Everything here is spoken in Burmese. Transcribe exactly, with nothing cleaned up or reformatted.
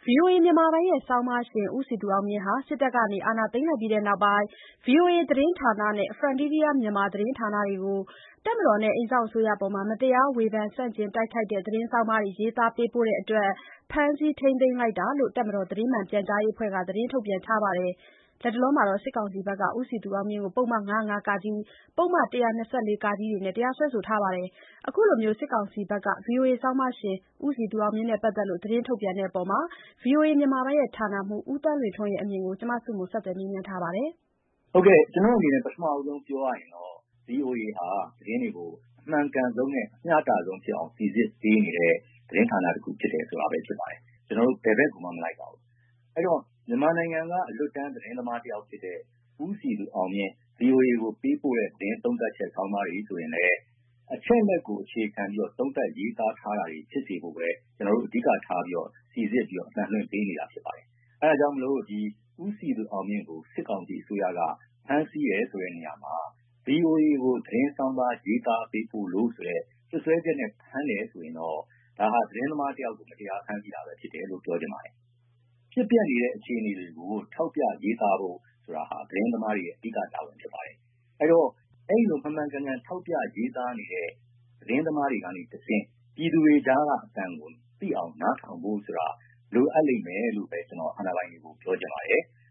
ဗွီအိုအေမြန်မာပိုင်းရဲ့ဆောင်းပါးရှင်ဦးစည်သူအောင်မြင့်ဟာစစ်တပ်ကအာဏာသိမ်းလိုက်ပြီးနောက်ပိုင်း ဗွီအိုအေသတင်းဌာနနဲ့ Frontier Myanmar သတင်းဌာနတွေကို တပ်မတော်နဲ့ အိမ်စောင့်အစိုးရအပေါ် မတရားဝေဖန်ဆန့်ကျင်တိုက်ခိုက်တဲ့ သတင်းဆောင်းပါးတွေ ရေးသားပေးပို့တဲ့အတွက် ဖမ်းဆီးထိန်းသိမ်းလိုက်တာလို့ တပ်မတော်သတင်းမှန်ပြန်ကြားရေးအဖွဲ့က သတင်းထုတ်ပြန်ထားပါတယ်။ လတ်တလောမှာတော့ စစ်ကောင်စီဘက်က ဦးစည်သူအောင်မြင့်ကို ပုဒ်မ ၅၀၅-က၊ ပုဒ်မ ၁၂၄-က တို့နဲ့ တရားစွဲဆိုထားပါတယ်။ အခုလိုစစ်ကောင်စီဘက်က ဗွီအိုအေဆောင်းပါးရှင် ဦးစည်သူအောင်မြင့်နဲ့ပတ်သက်လို့ သတင်းထုတ်ပြန်တဲ့အပေါ် ဗွီအိုအေမြန်မာပိုင်းဌာနမှူး ဦးသန်းလွင်ထွန်းရဲ့အမြင်ကို မဆုမွန်က ဆက်သွယ်မေးမြန်းထားပါတယ်။ ဟုတ်ကဲ့ ကျနော့်အနေနဲ့ပထမဆုံးပြောရရင်တော့ ဗွီအိုအေဟာသတင်းတွေကို အမှန်ကန်ဆုံးနဲ့အမျှတဆုံးဖြစ်အောင်စီစစ်ပေးနေတဲ့သတင်းဌာနတခုဖြစ်တယ်ဆိုတာပဲဖြစ်ပါတယ်။ ကျနော်တို့ဘယ်ဘက်ကိုမှမလိုက်ပါဘူး။ အဲဒီတော့မြန်မာနိုင်ငံကအလွတ်တန်းသတင်းသမားတယောက်ဖြစ်တဲ့ဦးစည်သူအောင်မြင့် ဗွီအိုအေကိုပေးပို့တဲ့သတင်းသုံးသပ်ချက်ဆောင်းပါးတွေဆိုရင်လည်းအချက်အလက်ကိုအခြေခံပြီးတော့သုံးသပ်ရေးသားထားတာတွေဖြစ်စေဖို့ပဲကျနော်တို့အဓိကထားပြီးတော့စီစစ်ပြီးတော့အသံလွှင့်ပေးနေတာဖြစ်ပါတယ်။ အဲဒါကြောင့်မလို့ဒီဦးစည်သူအောင်မြင့်ကိုစစ်ကောင်စီအစိုးရကဖမ်းဆီးရဲဆိုတဲ့နေရာမှာ ဗွီအိုအေကိုသတင်းဆောင်းပါးရေးသားပေးပို့လို့ဆိုတဲ့စွပ်စွဲချက်နဲ့ဖမ်းတယ်ဆိုရင်တော့ဒါဟာသတင်းသမားတယောက်ကိုမတရားဖမ်းဆီးတာပဲဖြစ်တယ်လို့ပြောချင်ပါတယ်။ဖြစ်ပျက်နေတဲ့အခြေအနေတွေကိုထောက်ပြရေးသားဖို့ဆိုတာဟာသတင်းသမားတွေရဲ့အဓိကတာဝန်ဖြစ်ပါတယ်။အဲဒီတော့အဲဒီလိုမှန်မှန်ကန်ကန်ထောက်ပြရေးသားနေတဲ့သတင်းသမားတွေကနေတဆင့်ပြည်သူတွေကြားကအသံကိုသိအောင်နားထောင်ဖို့ဆိုတာလိုအပ်လိမ့်မယ်လို့ပဲကျနော်အာဏာပိုင်တွေကိုပြောချင်ပါတယ်